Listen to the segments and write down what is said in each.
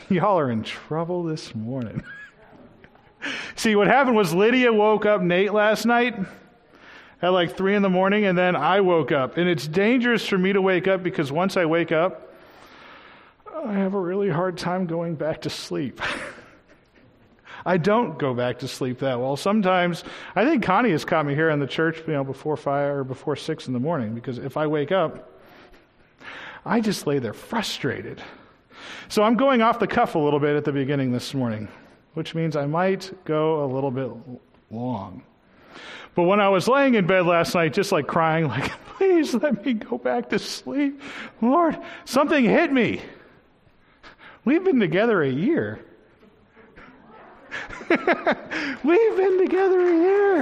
Y'all are in trouble this morning. See, what happened was Lydia woke up Nate last night at like 3 a.m, and then I woke up. And it's dangerous for me to wake up because once I wake up, I have a really hard time going back to sleep. I don't go back to sleep that well. Sometimes, I think Connie has caught me here in the church, before 5 or before 6 in the morning, because if I wake up, I just lay there frustrated. So I'm going off the cuff a little bit at the beginning this morning, which means I might go a little bit long. But when I was laying in bed last night, just like crying, like, please let me go back to sleep. Lord, something hit me. We've been together a year. We've been together a year.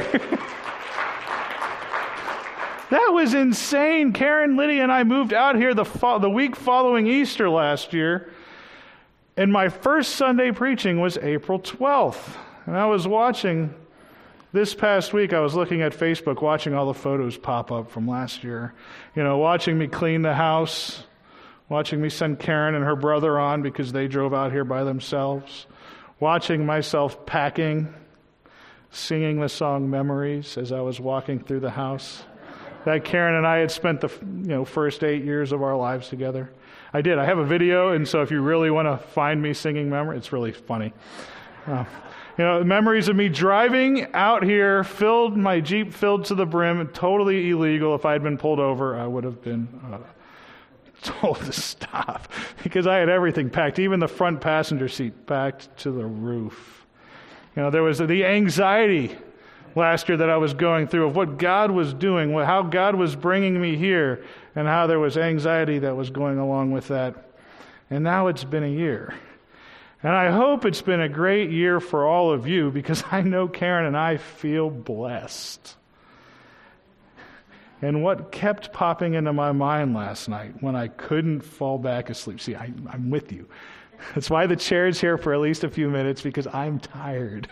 That was insane. Karen, Lydia, and I moved out here the week following Easter last year, and my first Sunday preaching was April 12th. And I was watching, this past week, I was looking at Facebook, watching all the photos pop up from last year. Watching me clean the house, watching me send Karen and her brother on because they drove out here by themselves, watching myself packing, singing the song Memories as I was walking through the house. That Karen and I had spent the first 8 years of our lives together. I did. I have a video, and so if you really want to find me singing Memories, it's really funny. Memories of me driving out here, my Jeep filled to the brim, totally illegal. If I had been pulled over, I would have been told to stop because I had everything packed, even the front passenger seat packed to the roof. There was the anxiety last year that I was going through of what God was doing, how God was bringing me here, and how there was anxiety that was going along with that. And now it's been a year. And I hope it's been a great year for all of you because I know Karen and I feel blessed. And what kept popping into my mind last night when I couldn't fall back asleep, see, I'm with you. That's why the chair's here for at least a few minutes, because I'm tired.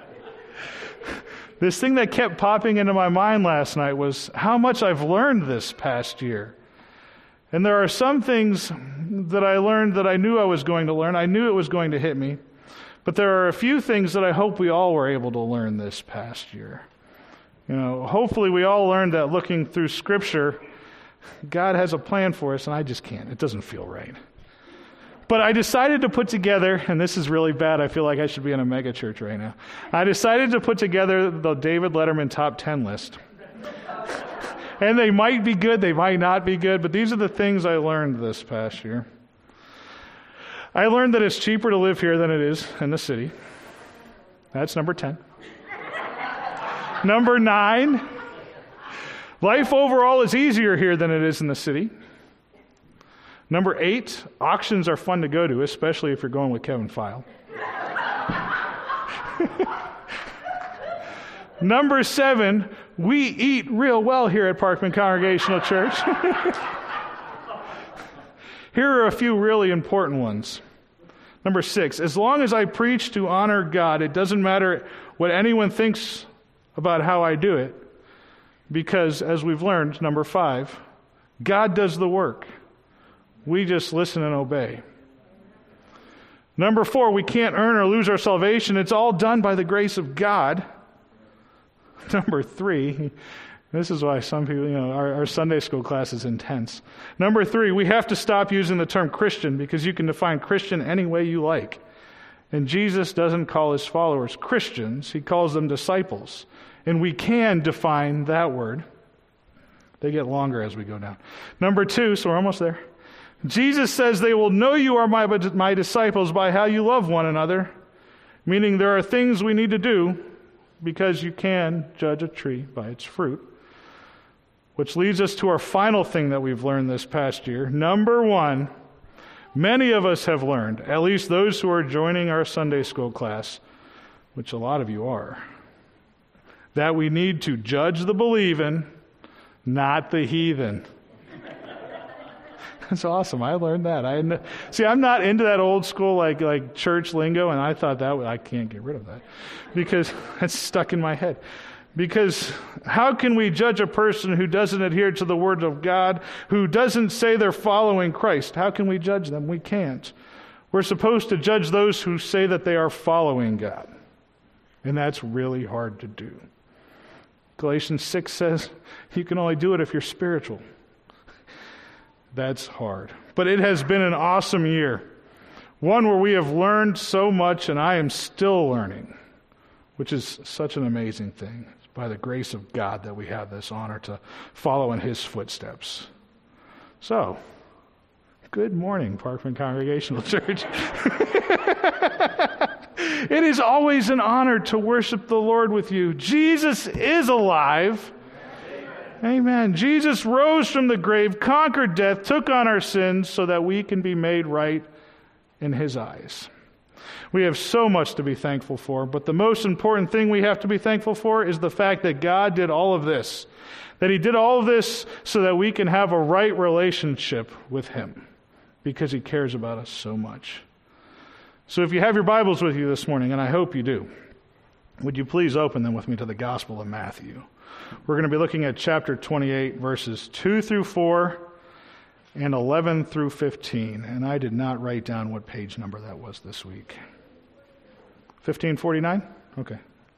This thing that kept popping into my mind last night was how much I've learned this past year. And there are some things that I learned that I knew I was going to learn. I knew it was going to hit me. But there are a few things that I hope we all were able to learn this past year. Hopefully we all learned that looking through Scripture, God has a plan for us, and I just can't. It doesn't feel right. But I decided to put together, and this is really bad, I feel like I should be in a mega church right now. I decided to put together the David Letterman top 10 list. And they might be good, they might not be good, but these are the things I learned this past year. I learned that it's cheaper to live here than it is in the city. That's number 10. Number 9, life overall is easier here than it is in the city. Number 8, auctions are fun to go to, especially if you're going with Kevin Feil. Number 7, we eat real well here at Parkman Congregational Church. Here are a few really important ones. Number 6, as long as I preach to honor God, it doesn't matter what anyone thinks about how I do it, because as we've learned, number 5, God does the work. We just listen and obey. Number 4, we can't earn or lose our salvation. It's all done by the grace of God. Number 3, this is why some people, our Sunday school class is intense. Number 3, we have to stop using the term Christian because you can define Christian any way you like. And Jesus doesn't call his followers Christians. He calls them disciples. And we can define that word. They get longer as we go down. Number 2, so we're almost there. Jesus says they will know you are my disciples by how you love one another, meaning there are things we need to do because you can judge a tree by its fruit. Which leads us to our final thing that we've learned this past year. Number 1, many of us have learned, at least those who are joining our Sunday school class, which a lot of you are, that we need to judge the believing, not the heathen. That's awesome. I learned that. I'm not into that old school like church lingo, and I thought I can't get rid of that because it's stuck in my head. Because how can we judge a person who doesn't adhere to the Word of God, who doesn't say they're following Christ? How can we judge them? We can't. We're supposed to judge those who say that they are following God. And that's really hard to do. Galatians 6 says you can only do it if you're spiritual. That's hard. But it has been an awesome year. One where we have learned so much, and I am still learning, which is such an amazing thing. It's by the grace of God that we have this honor to follow in His footsteps. So, good morning, Parkman Congregational Church. It is always an honor to worship the Lord with you. Jesus is alive. Amen. Jesus rose from the grave, conquered death, took on our sins so that we can be made right in His eyes. We have so much to be thankful for, but the most important thing we have to be thankful for is the fact that God did all of this. That He did all of this so that we can have a right relationship with Him, because He cares about us so much. So if you have your Bibles with you this morning, and I hope you do, would you please open them with me to the Gospel of Matthew? We're going to be looking at chapter 28, verses 2 through 4 and 11 through 15. And I did not write down what page number that was this week. 1549? Okay.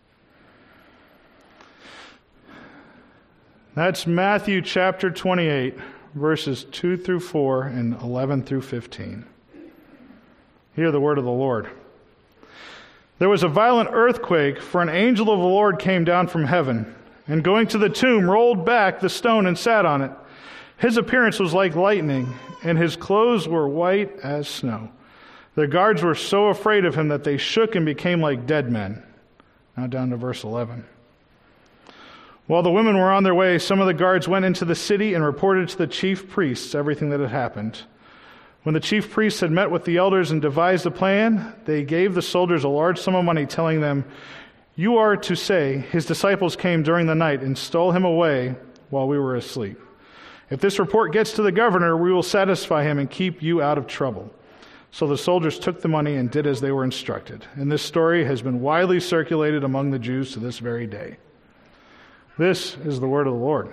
That's Matthew chapter 28, verses 2 through 4 and 11 through 15. Hear the word of the Lord. There was a violent earthquake, for an angel of the Lord came down from heaven, and going to the tomb, rolled back the stone and sat on it. His appearance was like lightning, and his clothes were white as snow. The guards were so afraid of him that they shook and became like dead men. Now down to verse 11. While the women were on their way, some of the guards went into the city and reported to the chief priests everything that had happened. When the chief priests had met with the elders and devised a plan, they gave the soldiers a large sum of money, telling them, "You are to say, his disciples came during the night and stole him away while we were asleep. If this report gets to the governor, we will satisfy him and keep you out of trouble." So the soldiers took the money and did as they were instructed. And this story has been widely circulated among the Jews to this very day. This is the word of the Lord.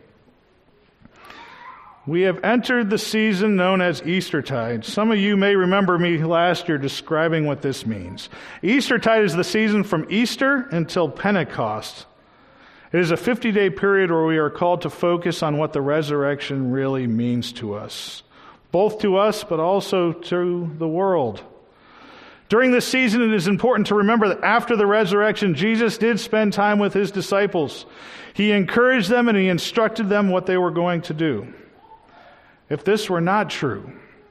We have entered the season known as Eastertide. Some of you may remember me last year describing what this means. Eastertide is the season from Easter until Pentecost. It is a 50-day period where we are called to focus on what the resurrection really means to us, both to us but also to the world. During this season, it is important to remember that after the resurrection, Jesus did spend time with His disciples. He encouraged them and He instructed them what they were going to do. If this were not true,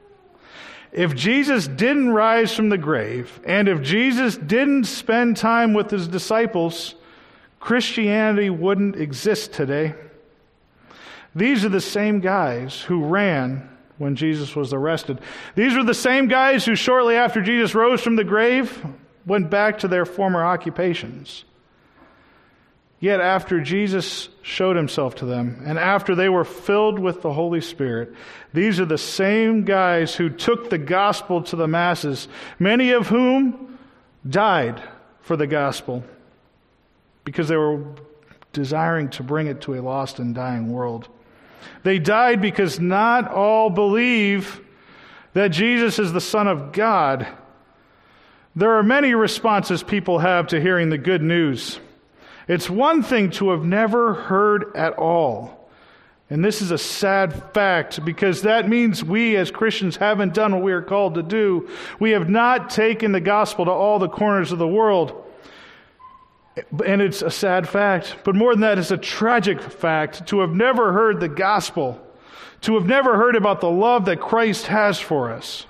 if Jesus didn't rise from the grave, and if Jesus didn't spend time with His disciples, Christianity wouldn't exist today. These are the same guys who ran when Jesus was arrested. These were the same guys who shortly after Jesus rose from the grave went back to their former occupations. Yet after Jesus showed Himself to them, and after they were filled with the Holy Spirit, these are the same guys who took the gospel to the masses, many of whom died for the gospel because they were desiring to bring it to a lost and dying world. They died because not all believe that Jesus is the Son of God. There are many responses people have to hearing the good news. It's one thing to have never heard at all. And this is a sad fact, because that means we as Christians haven't done what we are called to do. We have not taken the gospel to all the corners of the world. And it's a sad fact. But more than that, it's a tragic fact to have never heard the gospel, to have never heard about the love that Christ has for us.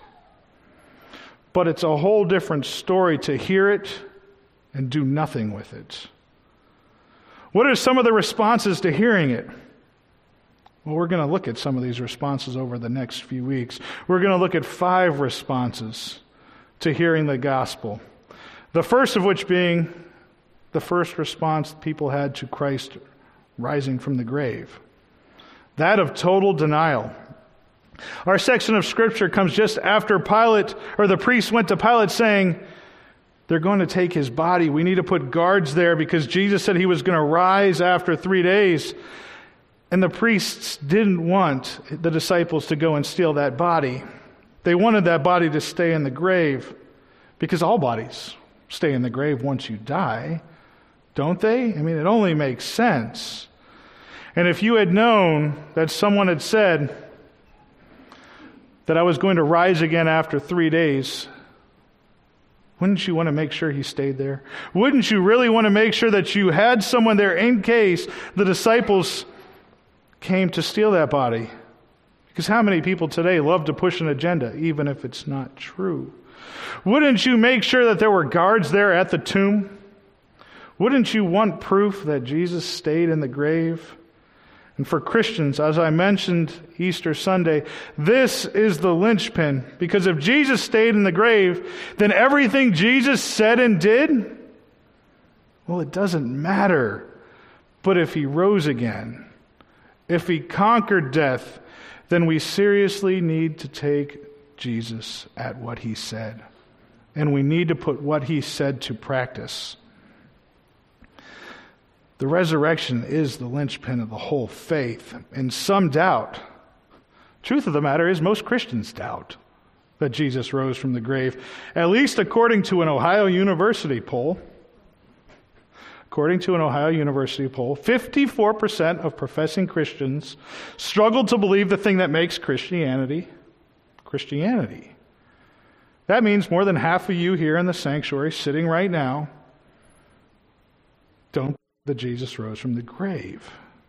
But it's a whole different story to hear it and do nothing with it. What are some of the responses to hearing it? Well, we're going to look at some of these responses over the next few weeks. We're going to look at 5 responses to hearing the gospel. The first of which being the first response people had to Christ rising from the grave. That of total denial. Our section of Scripture comes just after Pilate, or the priests went to Pilate saying, they're going to take His body. We need to put guards there because Jesus said He was going to rise after 3 days. And the priests didn't want the disciples to go and steal that body. They wanted that body to stay in the grave because all bodies stay in the grave once you die, don't they? I mean, it only makes sense. And if you had known that someone had said that I was going to rise again after 3 days, wouldn't you want to make sure he stayed there? Wouldn't you really want to make sure that you had someone there in case the disciples came to steal that body? Because how many people today love to push an agenda, even if it's not true? Wouldn't you make sure that there were guards there at the tomb? Wouldn't you want proof that Jesus stayed in the grave? And for Christians, as I mentioned Easter Sunday, this is the linchpin. Because if Jesus stayed in the grave, then everything Jesus said and did, well, it doesn't matter. But if he rose again, if he conquered death, then we seriously need to take Jesus at what he said. And we need to put what he said to practice. The resurrection is the linchpin of the whole faith, and some doubt. Truth of the matter is, most Christians doubt that Jesus rose from the grave, at least according to an Ohio University poll. According to an Ohio University poll, 54% of professing Christians struggle to believe the thing that makes Christianity. That means more than half of you here in the sanctuary sitting right now don't that Jesus rose from the grave.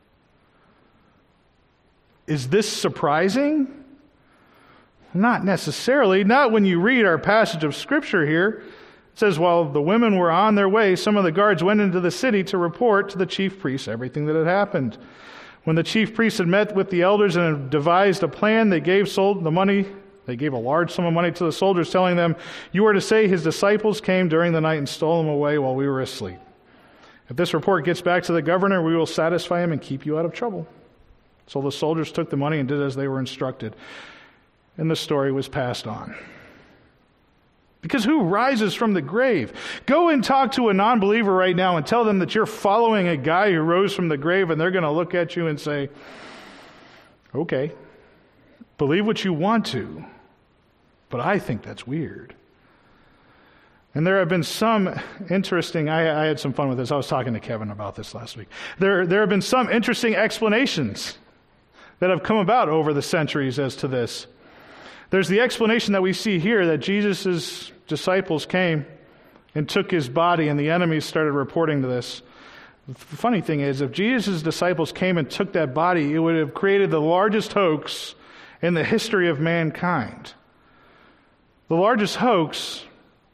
Is this surprising? Not necessarily. Not when you read our passage of Scripture here. It says, while the women were on their way, some of the guards went into the city to report to the chief priests everything that had happened. When the chief priests had met with the elders and had devised a plan, they gave a large sum of money to the soldiers, telling them, "You are to say his disciples came during the night and stole him away while we were asleep. If this report gets back to the governor, we will satisfy him and keep you out of trouble." So the soldiers took the money and did as they were instructed. And the story was passed on. Because who rises from the grave? Go and talk to a non-believer right now and tell them that you're following a guy who rose from the grave, and they're going to look at you and say, "Okay, believe what you want to, but I think that's weird." And there have been some interesting, I had some fun with this. I was talking to Kevin about this last week. There have been some interesting explanations that have come about over the centuries as to this. There's the explanation that we see here that Jesus' disciples came and took his body, and the enemies started reporting to this. The funny thing is, if Jesus' disciples came and took that body, it would have created the largest hoax in the history of mankind. The largest hoax,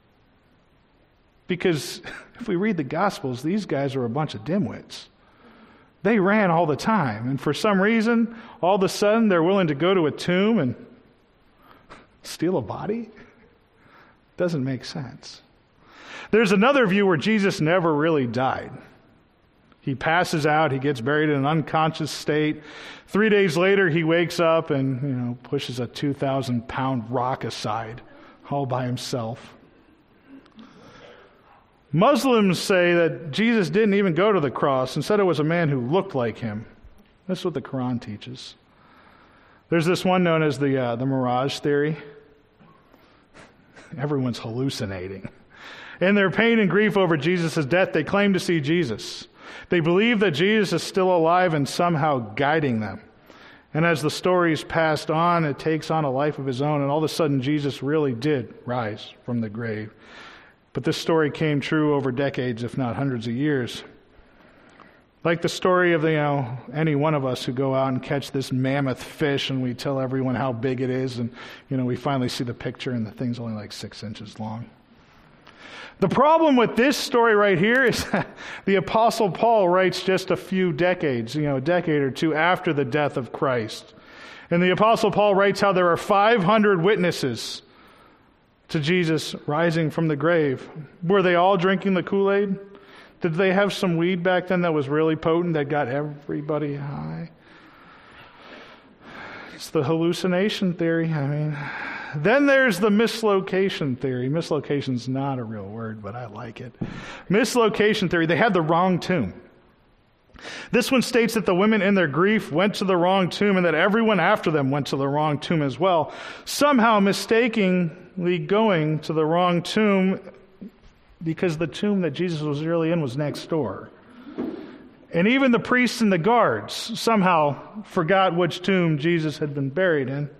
because if we read the Gospels, these guys are a bunch of dimwits. They ran all the time, and for some reason, all of a sudden, they're willing to go to a tomb and steal a body? Doesn't make sense. There's another view where Jesus never really died. He passes out, he gets buried in an unconscious state. 3 days later, he wakes up and pushes a 2,000-pound rock aside, all by himself. Muslims say that Jesus didn't even go to the cross. Instead, it was a man who looked like him. That's what the Quran teaches. There's this one known as the Mirage theory. Everyone's hallucinating. In their pain and grief over Jesus' death, they claim to see Jesus. They believe that Jesus is still alive and somehow guiding them. And as the story's passed on, it takes on a life of his own, and all of a sudden Jesus really did rise from the grave. But this story came true over decades, if not hundreds of years. Like the story of any one of us who go out and catch this mammoth fish, and we tell everyone how big it is, and we finally see the picture, and the thing's only like 6 inches long. The problem with this story right here is that the Apostle Paul writes just a few decades, a decade or two after the death of Christ. And the Apostle Paul writes how there are 500 witnesses to Jesus rising from the grave. Were they all drinking the Kool-Aid? Did they have some weed back then that was really potent that got everybody high? It's the hallucination theory. Then there's the mislocation theory. Mislocation's not a real word, but I like it. Mislocation theory. They had the wrong tomb. This one states that the women in their grief went to the wrong tomb and that everyone after them went to the wrong tomb as well, somehow mistakenly going to the wrong tomb because the tomb that Jesus was really in was next door. And even the priests and the guards somehow forgot which tomb Jesus had been buried in.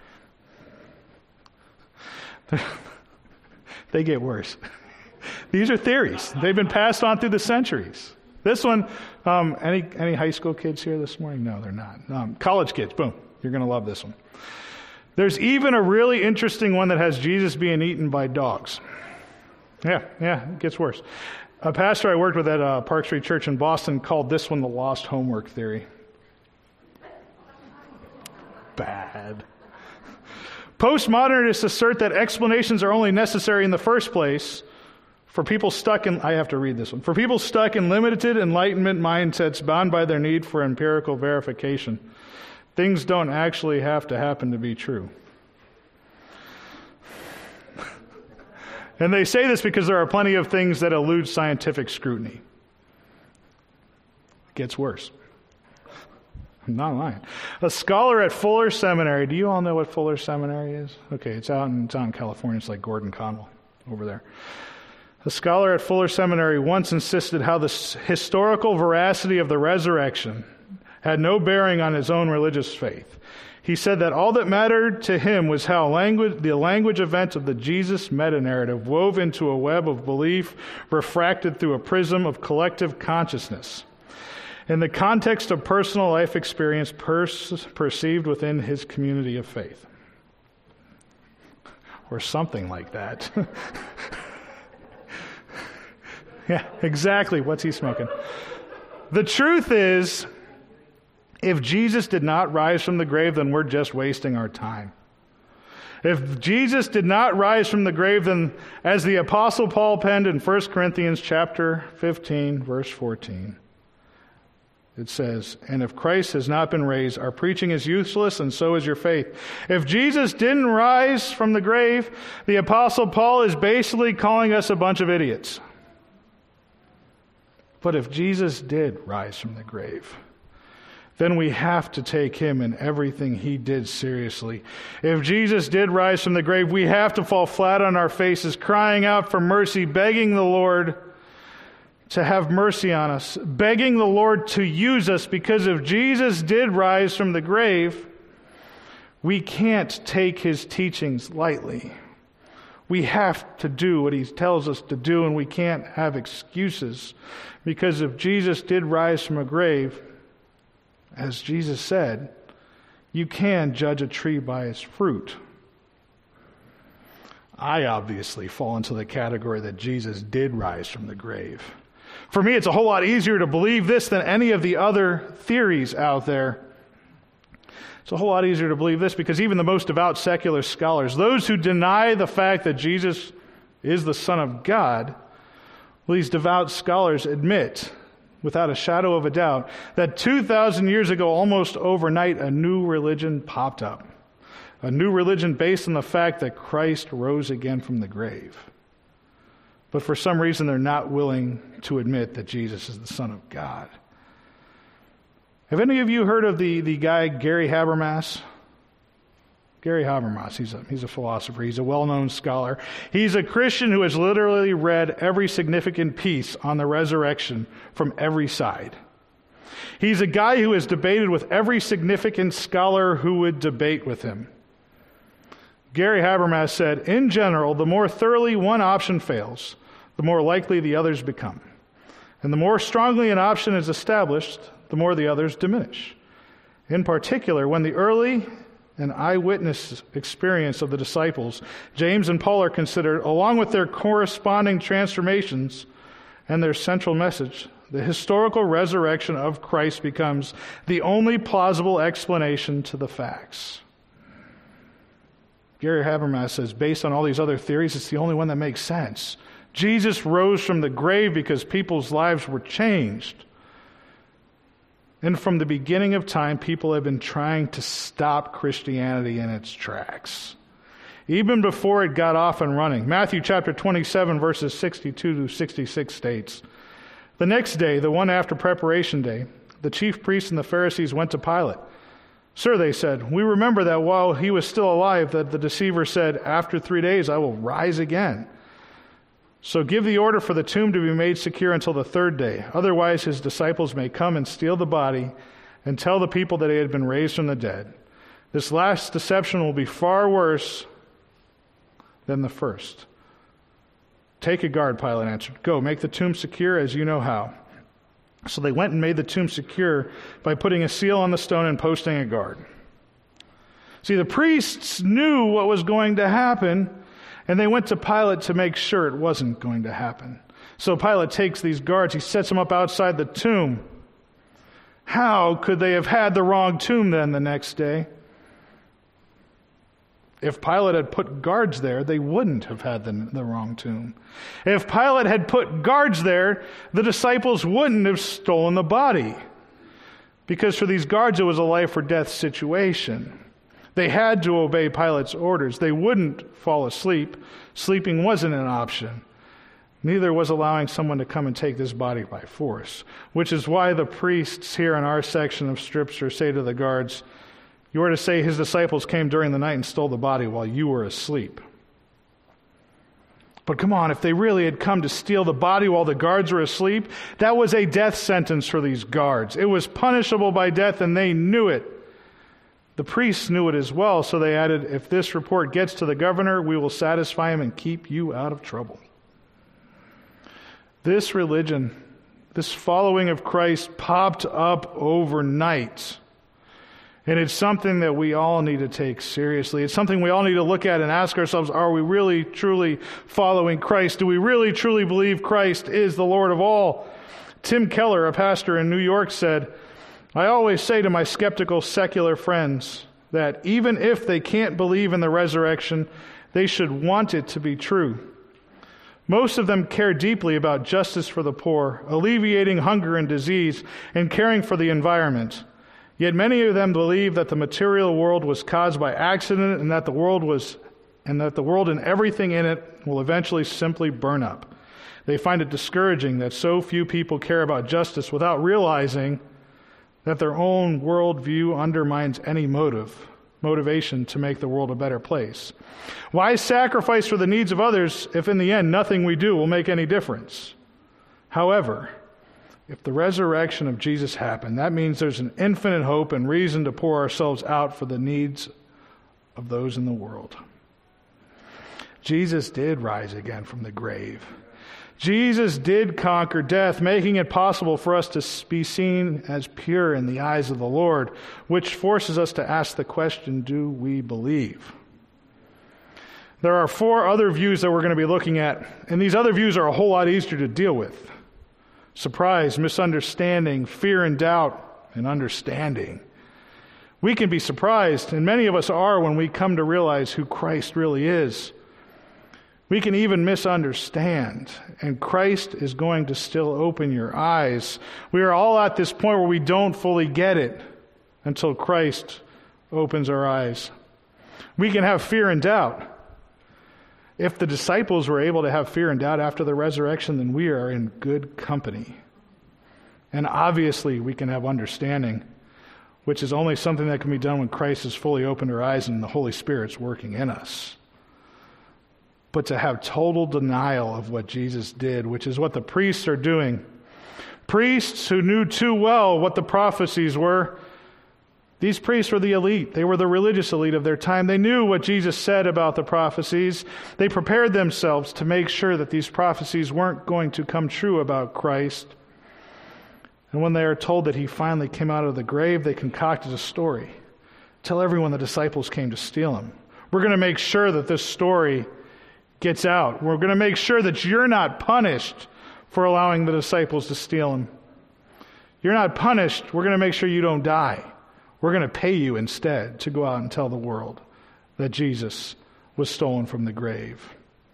They get worse. These are theories. They've been passed on through the centuries. This one, any high school kids here this morning? No, they're not. College kids, boom. You're going to love this one. There's even a really interesting one that has Jesus being eaten by dogs. Yeah, it gets worse. A pastor I worked with at Park Street Church in Boston called this one the lost homework theory. Bad. Postmodernists assert that explanations are only necessary in the first place for people stuck in, I have to read this one, for people stuck in limited enlightenment mindsets bound by their need for empirical verification. Things don't actually have to happen to be true. And they say this because there are plenty of things that elude scientific scrutiny. It gets worse. I'm not lying. A scholar at Fuller Seminary. Do you all know what Fuller Seminary is? Okay, it's out in California. It's like Gordon Conwell over there. A scholar at Fuller Seminary once insisted how the historical veracity of the resurrection had no bearing on his own religious faith. He said that all that mattered to him was how the language event of the Jesus meta-narrative wove into a web of belief refracted through a prism of collective consciousness in the context of personal life experience perceived within his community of faith. Or something like that. Yeah, exactly. What's he smoking? The truth is, if Jesus did not rise from the grave, then we're just wasting our time. If Jesus did not rise from the grave, then as the Apostle Paul penned in 1 Corinthians chapter 15, verse 14, it says, "And if Christ has not been raised, our preaching is useless, and so is your faith." If Jesus didn't rise from the grave, the Apostle Paul is basically calling us a bunch of idiots. But if Jesus did rise from the grave, then we have to take him and everything he did seriously. If Jesus did rise from the grave, we have to fall flat on our faces, crying out for mercy, begging the Lord to have mercy on us, begging the Lord to use us, because if Jesus did rise from the grave, we can't take his teachings lightly. We have to do what he tells us to do, and we can't have excuses, because if Jesus did rise from a grave, as Jesus said, you can judge a tree by its fruit. I obviously fall into the category that Jesus did rise from the grave. For me, it's a whole lot easier to believe this than any of the other theories out there. It's a whole lot easier to believe this because even the most devout secular scholars, those who deny the fact that Jesus is the Son of God, well, these devout scholars admit, without a shadow of a doubt, that 2,000 years ago, almost overnight, a new religion popped up. A new religion based on the fact that Christ rose again from the grave. But for some reason, they're not willing to admit that Jesus is the Son of God. Have any of you heard of the guy Gary Habermas? Gary Habermas, he's a philosopher. He's a well-known scholar. He's a Christian who has literally read every significant piece on the resurrection from every side. He's a guy who has debated with every significant scholar who would debate with him. Gary Habermas said, "In general, the more thoroughly one option fails, the more likely the others become. And the more strongly an option is established, the more the others diminish. In particular, when the early and eyewitness experience of the disciples, James and Paul, are considered, along with their corresponding transformations and their central message, the historical resurrection of Christ becomes the only plausible explanation to the facts." Gary Habermas says, based on all these other theories, it's the only one that makes sense. Jesus rose from the grave because people's lives were changed. And from the beginning of time, people have been trying to stop Christianity in its tracks, even before it got off and running. Matthew chapter 27, verses 62 to 66 states, The next day, the one after preparation day, the chief priests and the Pharisees went to Pilate. "Sir," they said, "we remember that while he was still alive, that the deceiver said, 'After 3 days I will rise again.' So give the order for the tomb to be made secure until the 3rd day. Otherwise his disciples may come and steal the body and tell the people that he had been raised from the dead. This last deception will be far worse than the first." "Take a guard," Pilate answered. "Go, make the tomb secure as you know how." So they went and made the tomb secure by putting a seal on the stone and posting a guard. See, the priests knew what was going to happen, and they went to Pilate to make sure it wasn't going to happen. So Pilate takes these guards, he sets them up outside the tomb. How could they have had the wrong tomb then the next day? If Pilate had put guards there, they wouldn't have had the wrong tomb. If Pilate had put guards there, the disciples wouldn't have stolen the body. Because for these guards, it was a life or death situation. They had to obey Pilate's orders. They wouldn't fall asleep. Sleeping wasn't an option. Neither was allowing someone to come and take this body by force, which is why the priests here in our section of Scripture say to the guards, "You are to say his disciples came during the night and stole the body while you were asleep." But come on, if they really had come to steal the body while the guards were asleep, that was a death sentence for these guards. It was punishable by death, and they knew it. The priests knew it as well, so they added, "If this report gets to the governor, we will satisfy him and keep you out of trouble." This religion, this following of Christ, popped up overnight. And it's something that we all need to take seriously. It's something we all need to look at and ask ourselves, are we really, truly following Christ? Do we really, truly believe Christ is the Lord of all? Tim Keller, a pastor in New York, said, "I always say to my skeptical secular friends that even if they can't believe in the resurrection, they should want it to be true. Most of them care deeply about justice for the poor, alleviating hunger and disease, and caring for the environment. Yet many of them believe that the material world was caused by accident and that the world and everything in it will eventually simply burn up. They find it discouraging that so few people care about justice without realizing that their own worldview undermines any motivation to make the world a better place. Why sacrifice for the needs of others if in the end nothing we do will make any difference? However, if the resurrection of Jesus happened, that means there's an infinite hope and reason to pour ourselves out for the needs of those in the world." Jesus did rise again from the grave. Jesus did conquer death, making it possible for us to be seen as pure in the eyes of the Lord, which forces us to ask the question, do we believe? There are 4 other views that we're going to be looking at, and these other views are a whole lot easier to deal with. Surprise, misunderstanding, fear and doubt, and understanding. We can be surprised, and many of us are when we come to realize who Christ really is. We can even misunderstand, and Christ is going to still open your eyes. We are all at this point where we don't fully get it until Christ opens our eyes. We can have fear and doubt. If the disciples were able to have fear and doubt after the resurrection, then we are in good company. And obviously we can have understanding, which is only something that can be done when Christ has fully opened our eyes and the Holy Spirit's working in us. But to have total denial of what Jesus did, which is what the priests are doing. Priests who knew too well what the prophecies were. These priests were the elite. They were the religious elite of their time. They knew what Jesus said about the prophecies. They prepared themselves to make sure that these prophecies weren't going to come true about Christ. And when they are told that he finally came out of the grave, they concocted a story. Tell everyone the disciples came to steal him. We're going to make sure that this story gets out. We're going to make sure that you're not punished for allowing the disciples to steal him. You're not punished. We're going to make sure you don't die. We're going to pay you instead to go out and tell the world that Jesus was stolen from the grave.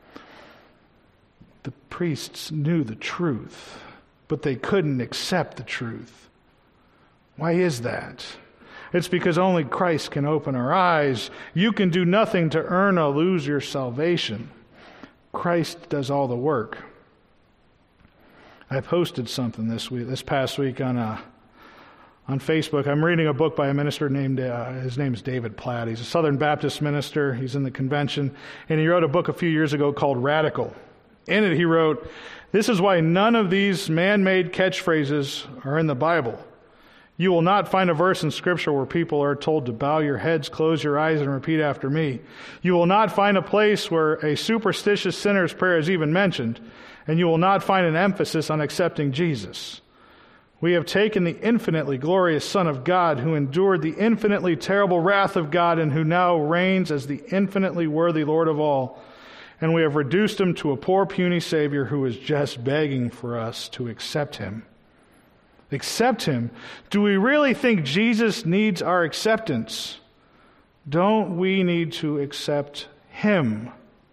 The priests knew the truth, but they couldn't accept the truth. Why is that? It's because only Christ can open our eyes. You can do nothing to earn or lose your salvation. Christ does all the work. I posted something this past week on Facebook. I'm reading a book by a minister named, his name's David Platt. He's a Southern Baptist minister. He's in the convention. And he wrote a book a few years ago called Radical. In it, he wrote, "This is why none of these man-made catchphrases are in the Bible. You will not find a verse in Scripture where people are told to bow your heads, close your eyes, and repeat after me. You will not find a place where a superstitious sinner's prayer is even mentioned, and you will not find an emphasis on accepting Jesus. We have taken the infinitely glorious Son of God, who endured the infinitely terrible wrath of God and who now reigns as the infinitely worthy Lord of all, and we have reduced him to a poor, puny Savior who is just begging for us to accept him." Accept him. Do we really think Jesus needs our acceptance? Don't we need to accept him?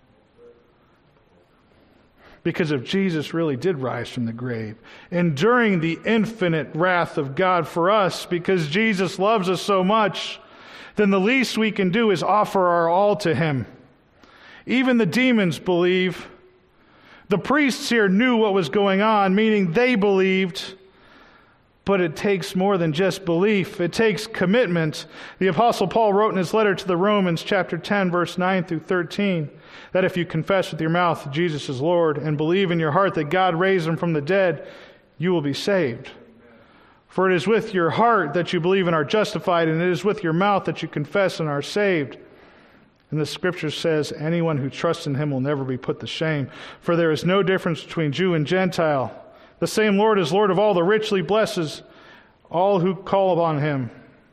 Because if Jesus really did rise from the grave, enduring the infinite wrath of God for us, because Jesus loves us so much, then the least we can do is offer our all to him. Even the demons believe. The priests here knew what was going on, meaning they believed. But it takes more than just belief. It takes commitment. The Apostle Paul wrote in his letter to the Romans, chapter 10, verse 9 through 13, that if you confess with your mouth Jesus is Lord and believe in your heart that God raised him from the dead, you will be saved. For it is with your heart that you believe and are justified, and it is with your mouth that you confess and are saved. And the Scripture says, anyone who trusts in him will never be put to shame. For there is no difference between Jew and Gentile. The same Lord is Lord of all, the richly blesses all who call upon him.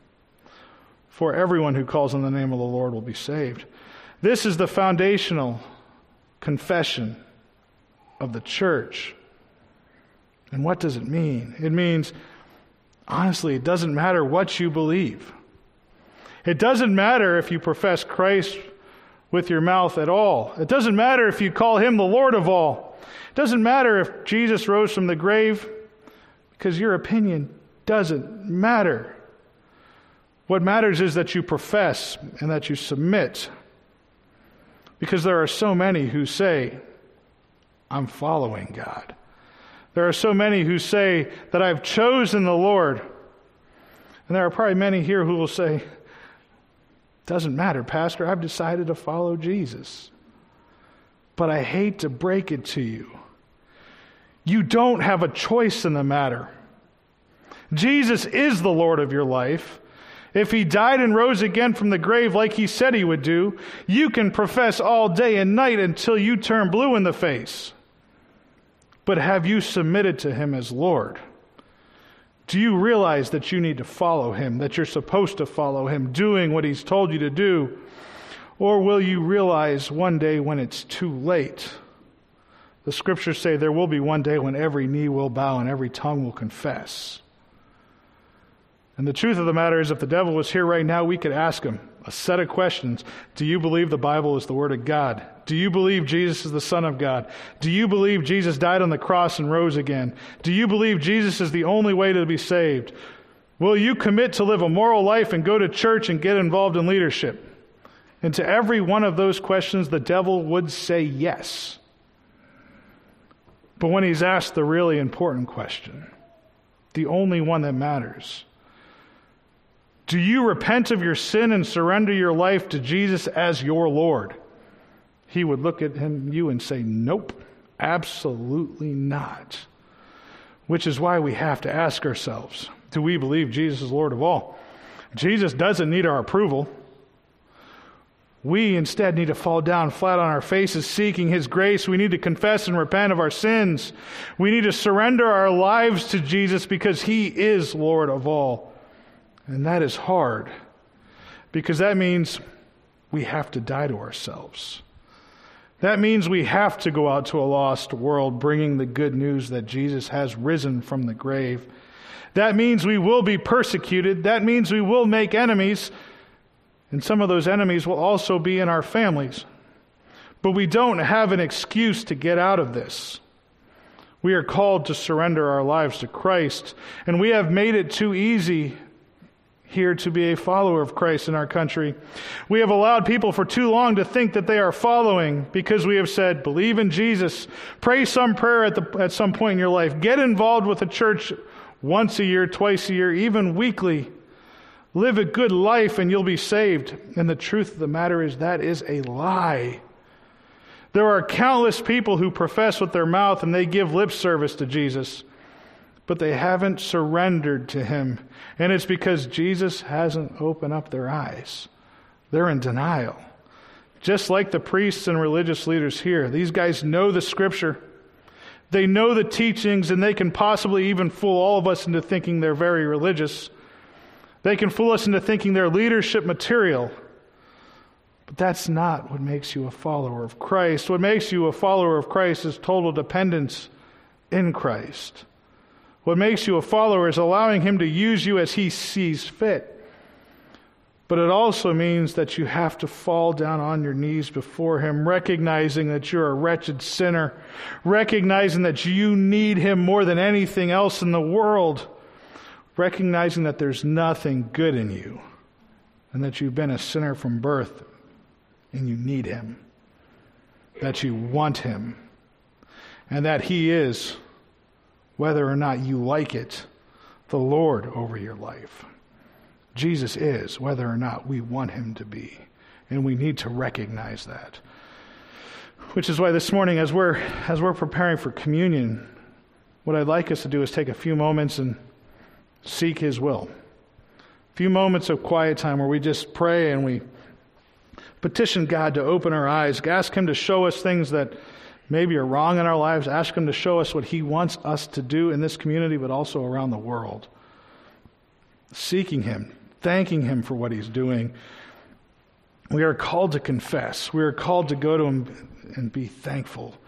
For everyone who calls on the name of the Lord will be saved. This is the foundational confession of the church. And what does it mean? It means, honestly, it doesn't matter what you believe. It doesn't matter if you profess Christ with your mouth at all. It doesn't matter if you call him the Lord of all. It doesn't matter if Jesus rose from the grave, because your opinion doesn't matter. What matters is that you profess and that you submit. Because there are so many who say, I'm following God. There are so many who say that I've chosen the Lord. And there are probably many here who will say, doesn't matter, Pastor, I've decided to follow Jesus. But I hate to break it to you. You don't have a choice in the matter. Jesus is the Lord of your life. If he died and rose again from the grave like he said he would do, you can profess all day and night until you turn blue in the face. But have you submitted to him as Lord? Do you realize that you need to follow him, that you're supposed to follow him, doing what he's told you to do? Or will you realize one day when it's too late? The Scriptures say there will be one day when every knee will bow and every tongue will confess. And the truth of the matter is, if the devil was here right now, we could ask him a set of questions. Do you believe the Bible is the Word of God? Do you believe Jesus is the Son of God? Do you believe Jesus died on the cross and rose again? Do you believe Jesus is the only way to be saved? Will you commit to live a moral life and go to church and get involved in leadership? And to every one of those questions, the devil would say yes. But when he's asked the really important question, the only one that matters, do you repent of your sin and surrender your life to Jesus as your Lord? He would look at you and say, nope, absolutely not. Which is why we have to ask ourselves, do we believe Jesus is Lord of all? Jesus doesn't need our approval. We instead need to fall down flat on our faces seeking his grace. We need to confess and repent of our sins. We need to surrender our lives to Jesus because he is Lord of all. And that is hard because that means we have to die to ourselves. That means we have to go out to a lost world bringing the good news that Jesus has risen from the grave. That means we will be persecuted. That means we will make enemies. And some of those enemies will also be in our families. But we don't have an excuse to get out of this. We are called to surrender our lives to Christ. And we have made it too easy here to be a follower of Christ in our country. We have allowed people for too long to think that they are following because we have said, believe in Jesus, pray some prayer at some point in your life, get involved with the church once a year, twice a year, even weekly. Live a good life and you'll be saved. And the truth of the matter is that is a lie. There are countless people who profess with their mouth and they give lip service to Jesus, but they haven't surrendered to him. And it's because Jesus hasn't opened up their eyes. They're in denial. Just like the priests and religious leaders here, these guys know the Scripture. They know the teachings, and they can possibly even fool all of us into thinking they're very religious. They can fool us into thinking they're leadership material. But that's not what makes you a follower of Christ. What makes you a follower of Christ is total dependence in Christ. What makes you a follower is allowing him to use you as he sees fit. But it also means that you have to fall down on your knees before him, recognizing that you're a wretched sinner, recognizing that you need him more than anything else in the world, recognizing that there's nothing good in you, and that you've been a sinner from birth, and you need him, that you want him, and that he is, whether or not you like it, the Lord over your life. Jesus is, whether or not we want him to be. And we need to recognize that. Which is why this morning, as we're preparing for communion, what I'd like us to do is take a few moments and seek his will. A few moments of quiet time where we just pray and we petition God to open our eyes, ask him to show us things that maybe are wrong in our lives, ask him to show us what he wants us to do in this community, but also around the world. Seeking him, thanking him for what he's doing. We are called to confess. We are called to go to him and be thankful